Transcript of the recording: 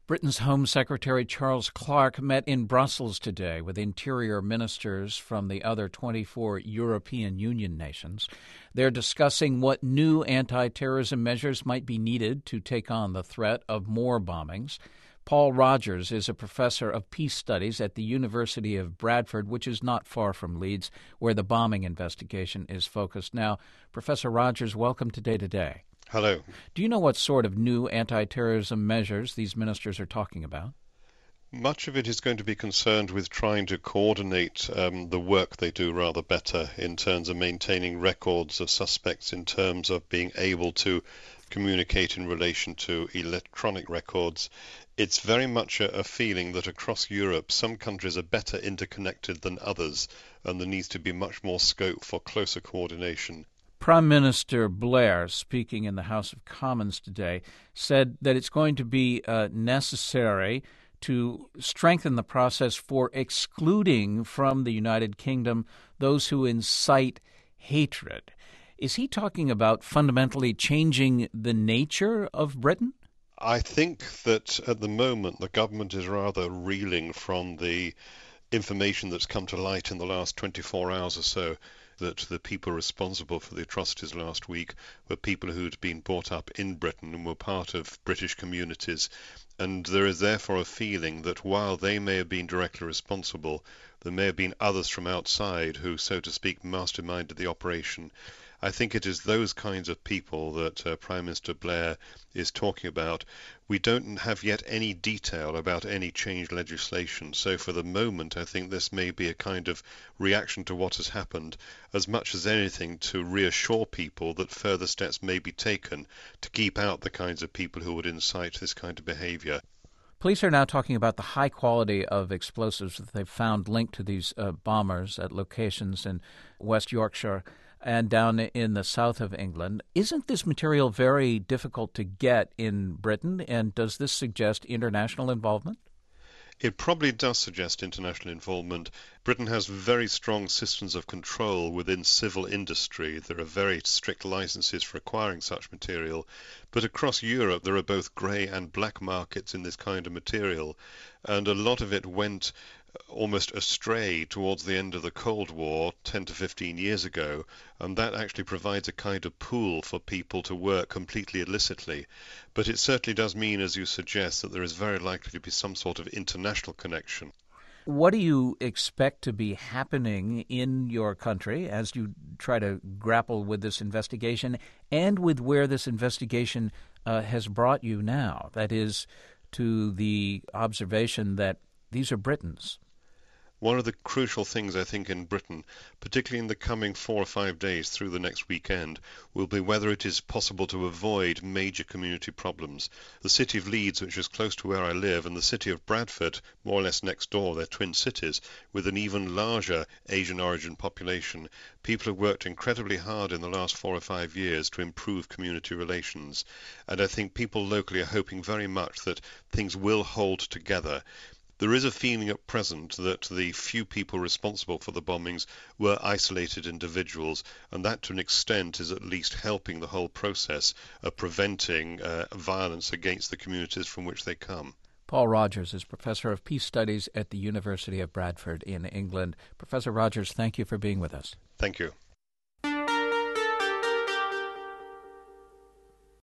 Britain's Home Secretary Charles Clarke met in Brussels today with interior ministers from the other 24 European Union nations. They're discussing what new anti-terrorism measures might be needed to take on the threat of more bombings. Paul Rogers is a professor of peace studies at the University of Bradford, which is not far from Leeds, where the bombing investigation is focused. Now, Professor Rogers, welcome to Day to Day. Hello. Do you know what sort of new anti-terrorism measures these ministers are talking about? Much of it is going to be concerned with trying to coordinate the work they do rather better in terms of maintaining records of suspects, in terms of being able to communicate in relation to electronic records. It's very much a feeling that across Europe some countries are better interconnected than others, and there needs to be much more scope for closer coordination. Prime Minister Blair, speaking in the House of Commons today, said that it's going to be necessary to strengthen the process for excluding from the United Kingdom those who incite hatred. Is he talking about fundamentally changing the nature of Britain? I think that at the moment the government is rather reeling from the information that's come to light in the last 24 hours or so, that the people responsible for the atrocities last week were people who'd been brought up in Britain and were part of British communities. And there is therefore a feeling that while they may have been directly responsible, there may have been others from outside who, so to speak, masterminded the operation. I think it is those kinds of people that Prime Minister Blair is talking about. We don't have yet any detail about any changed legislation, so for the moment I think this may be a kind of reaction to what has happened, as much as anything to reassure people that further steps may be taken to keep out the kinds of people who would incite this kind of behaviour. Police are now talking about the high quality of explosives that they've found linked to these bombers at locations in West Yorkshire and down in the south of England. Isn't this material very difficult to get in Britain, and does this suggest international involvement? It probably does suggest international involvement. Britain has very strong systems of control within civil industry. There are very strict licenses for acquiring such material. But across Europe there are both grey and black markets in this kind of material. And a lot of it went almost astray towards the end of the Cold War 10 to 15 years ago, and that actually provides a kind of pool for people to work completely illicitly. But it certainly does mean, as you suggest, that there is very likely to be some sort of international connection. What do you expect to be happening in your country as you try to grapple with this investigation and with where this investigation has brought you now? That is, to the observation that these are Britons. One of the crucial things, I think, in Britain, particularly in the coming 4 or 5 days through the next weekend, will be whether it is possible to avoid major community problems. The city of Leeds, which is close to where I live, and the city of Bradford, more or less next door, they're twin cities, with an even larger Asian origin population. People have worked incredibly hard in the last 4 or 5 years to improve community relations, and I think people locally are hoping very much that things will hold together. There is a feeling at present that the few people responsible for the bombings were isolated individuals, and that to an extent is at least helping the whole process of preventing violence against the communities from which they come. Paul Rogers is Professor of Peace Studies at the University of Bradford in England. Professor Rogers, thank you for being with us. Thank you.